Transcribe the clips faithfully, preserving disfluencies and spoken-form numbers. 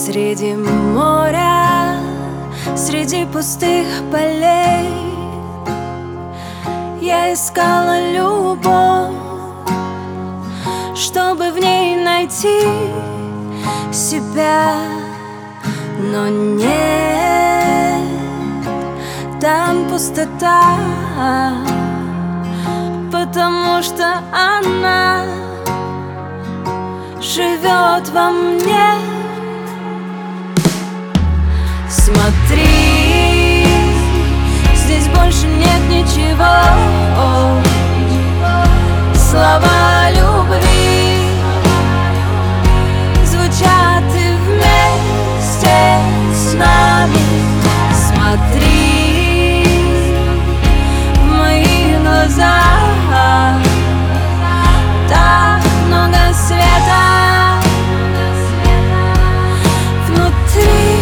Среди моря, среди пустых полей я искала любовь, чтобы в ней найти себя. Но нет, там пустота, потому что она живет во мне. Смотри, здесь больше нет ничего. Слова любви звучат и вместе с нами. Смотри в мои глаза, так много света внутри.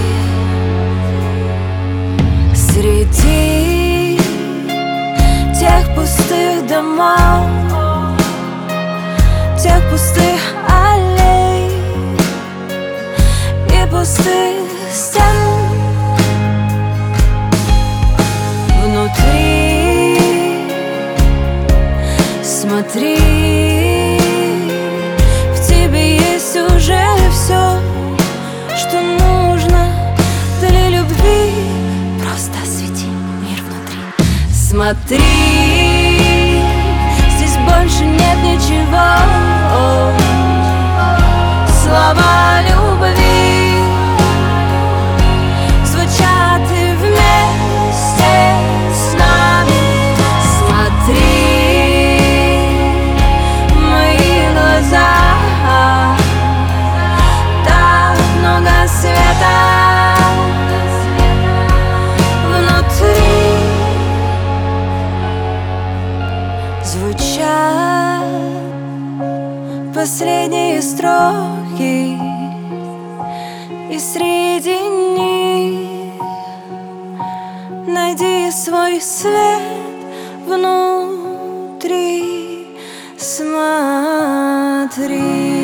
Среди тех пустых домов, тех пустых аллей и пустых стен, внутри, смотри, в тебе есть уже все, что нужно для любви. Просто освети мир внутри. Смотри, здесь больше нет ничего. Слова любви звучат и вместе с нами. Смотри в мои глаза, так много света внутри. Звучат последние строки, и среди них найди свой свет внутри. Смотри.